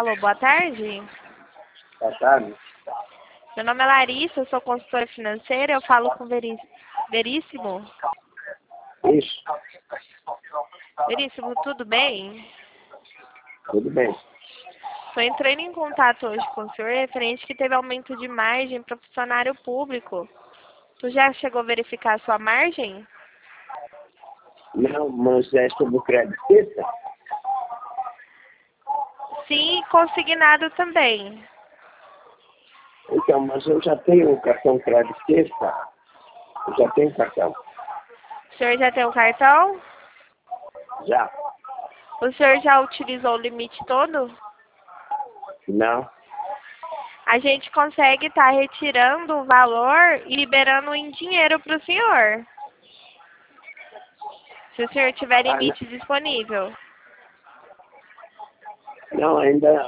Alô, boa tarde. Boa tarde. Meu nome é Larissa, eu sou consultora financeira, eu falo com Veríssimo. Isso, Veríssimo, tudo bem? tudo bem. Estou entrando em contato hoje com o senhor referente que teve aumento de margem para funcionário público. Tu já chegou a verificar a sua margem? Não, mas é sobre o crédito sexta? Sim, consignado também. Então, mas eu já tenho o cartão crédito sexta. Eu já tenho cartão. O senhor já tem o cartão? Já? O senhor já utilizou o limite todo? Não? A gente consegue estar retirando o valor e liberando em dinheiro para o senhor. Se o senhor tiver limite disponível. Não, ainda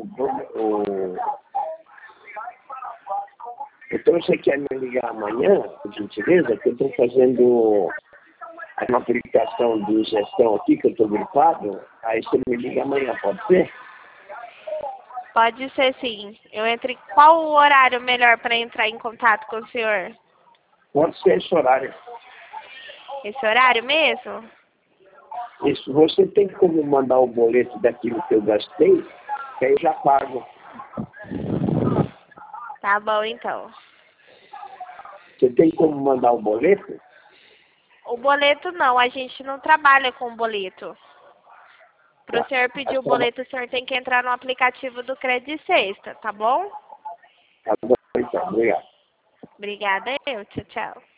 Então você quer me ligar amanhã, por gentileza, que eu estou fazendo uma aplicação de gestão aqui, que eu estou gripado. Aí você me liga amanhã, pode ser? Pode ser sim. Eu entre. Qual o horário melhor para entrar em contato com o senhor? Pode ser esse horário. Esse horário mesmo? Isso, você tem como mandar o boleto daquilo que eu gastei, que aí eu já pago. Tá bom então. Você tem como mandar o boleto? O boleto não, a gente não trabalha com boleto. Para o senhor pedir o boleto, o senhor tem que entrar no aplicativo do Crédito Sexta, tá bom? Tá bom, então, obrigado. Obrigada, eu. Tchau, tchau.